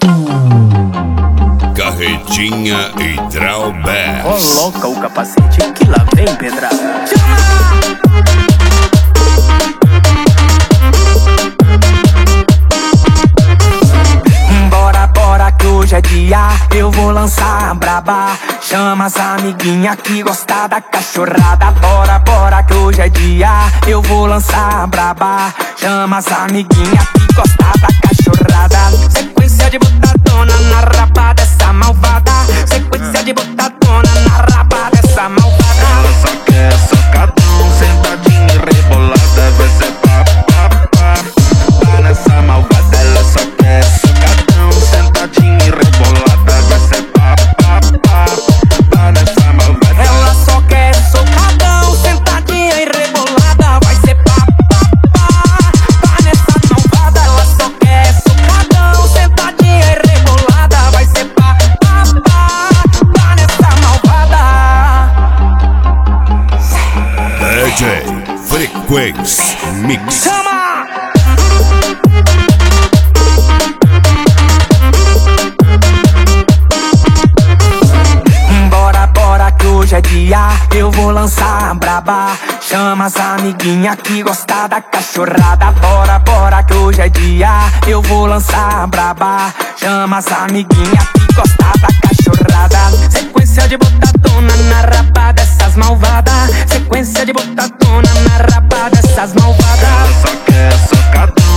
Carretinha e Drawbass. Coloca o capacete que lá vem pedrada. Bora, bora que hoje é dia, eu vou lançar a braba. Chama as amiguinha que gosta da cachorrada. Bora, bora que hoje é dia, eu vou lançar a braba. Chama as amiguinha que gosta da cachorrada. Sequência de botadona na raba dessa malvada. Sequência de botadona na raba dessa malvada. Ela só quer socadão, sentadinha e rebolada. Vai ser pá, pá, pá. Tá nessa malvada, ela só quer socadão, sentadinha e rebolada. Vai ser pá, pá, pá. Tá nessa malvada. Ela só quer socadão, sentadinha e rebolada. Vai ser pá, pá, pá. Tá nessa malvada. Ela só quer socadão, sentadinha e rebolada. Vai ser pá, pá, pá. Tá nessa malvada. DJ Frequência Mix. Chama! Bora, bora que hoje é dia, eu vou lançar a braba. Chama as amiguinha que gosta da cachorrada. Bora, bora que hoje é dia, eu vou lançar a braba. Chama as amiguinha que gosta da cachorrada. Sequência de botadona na raba dessas malvadas. Sequência de botadona na raba dessas malvadas. Ela só quer socadão,